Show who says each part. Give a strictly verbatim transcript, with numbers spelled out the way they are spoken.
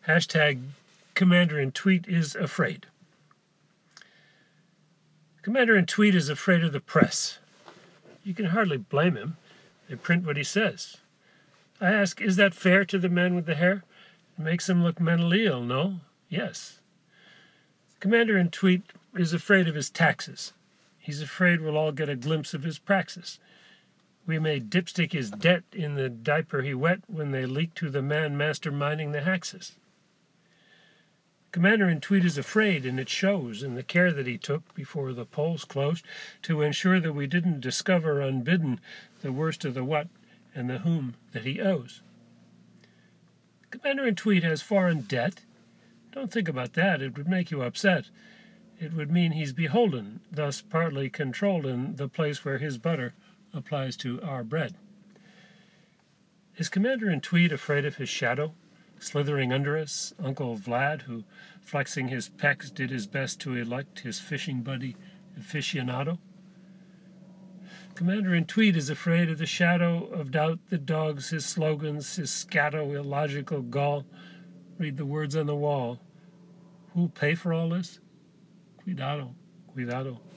Speaker 1: Hashtag Commander-in-Tweet is afraid. Commander-in-Tweet is afraid of the press. You can hardly blame him. They print what he says. I ask, is that fair to the man with the hair? It makes him look mentally ill, no? Yes. Commander-in-Tweet is afraid of his taxes. He's afraid we'll all get a glimpse of his praxis. We may dipstick his debt in the diaper he wet when they leak to the man masterminding the Haxes. Commander-in-Tweet is afraid, and it shows in the care that he took before the polls closed to ensure that we didn't discover unbidden the worst of the what and the whom that he owes. Commander-in-Tweet has foreign debt. Don't think about that. It would make you upset. It would mean he's beholden, thus partly controlled in the place where his butter applies to our bread. Is Commander-in-Tweet afraid of his shadow, slithering under us, Uncle Vlad, who, flexing his pecs, did his best to elect his fishing buddy aficionado? Commander-in-Tweet is afraid of the shadow of doubt that dogs his slogans, his scatto illogical gall. Read the words on the wall. Who'll pay for all this? Cuidado, cuidado.